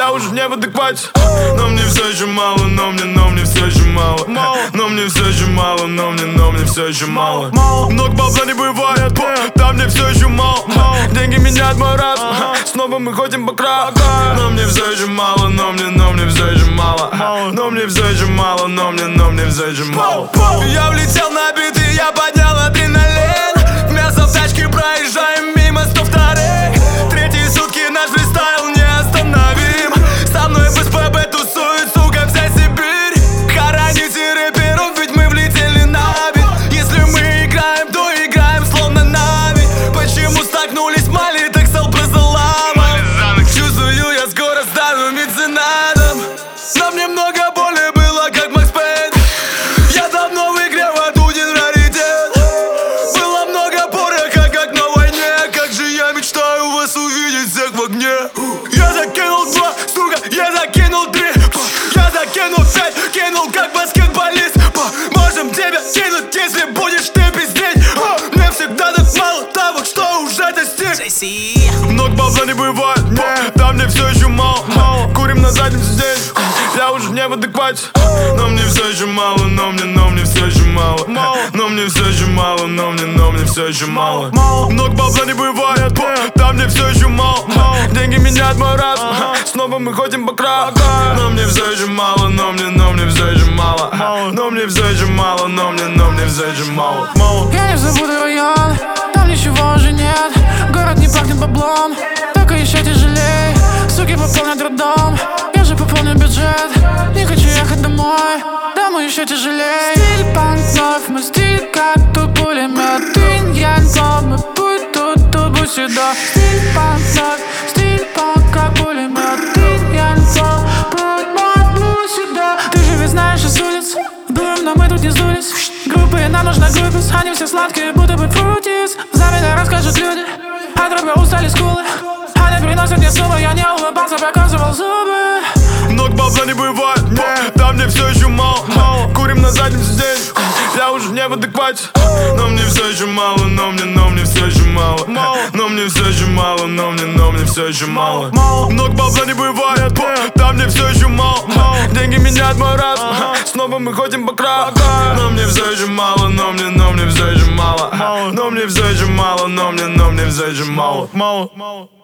Я уже не в адеквате, но мне все еще мало, но мне все еще мало. Но мне все еще мало, но мне все еще мало. Много бабла не бывает, там мне все еще мало. Деньги меняют мой разум, снова мы ходим по кругу. Но мне все еще мало, но мне все еще мало. Но мне все еще мало, но мне все еще мало. Я влетел на биты, я поднял адреналин. Вместо тачки проезжаем мимо 102-х. Третьи сутки наш фристайл не остановим. Со мной в СПБ тусует, сука, вся Сибирь. Хороните рэперов, ведь мы влетели на бит. Если мы играем, то играем словно Нави. Почему столкнулись мали, так стал просто лама. Чувствую, я скоро стану меценатом. Но мне много боли было, как Макс Пейн. Я давно в игре, вот один раритет. Было много пороха, как на войне. Как же я мечтаю вас увидеть всех в огне. Я закинул 2, сука, я закинул 3. Я закинул 5, кинул как баскетболист. Можем тебя кинуть, если будешь ты пиздеть. Мне всегда так мало того, что уже достиг. Много бабла не бывает, там мне все еще мало. Курим на заднем сиденье, я уже не в адеквате. Но мне все еще мало, но мне все еще мало. Но мне все еще мало, но мне все еще мало. Много бабла не бывает, там мне все еще мало. Деньги меняют мой разум, снова мы ходим по кругу. Но мне все еще мало, но мне все еще мало. Но мне все еще мало, но мне все еще мало. Я не забуду район, там ничего уже нет. Город не пахнет баблом, только еще тяжелей. Суки пополнят роддом, я же пополню бюджет. Не хочу ехать домой, домой еще тяжелей. Стиль панк вновь, мой стиль как тут пулемет. Инь-янь, мой путь тут будь сюда. Стиль панк вновь, стиль панк как пулемет. Инь-янь, путь мой будь сюда. Ты же ведь знаешь из улиц, дуем, но мы тут не сдулись. Группы, нам нужна группис, они все сладкие, будто бы фрутис. За меня расскажут люди, от рэпа устали скулы. Они приносят мне суммы, я не улыбался, показывал зубы. Много бабла не бывает, там мне все еще мало. Курим на заднем сиденье, я уже не в адеквате. Но мне все еще мало, но мне все еще мало. Но мне все еще мало, но мне все еще мало. Много бабла не бывает, там мне все еще мало. Деньги меняют мой разум, снова мы ходим по кругу. Но мне все еще мало, но мне все еще мало. Но мне все еще мало, но мне все еще мало.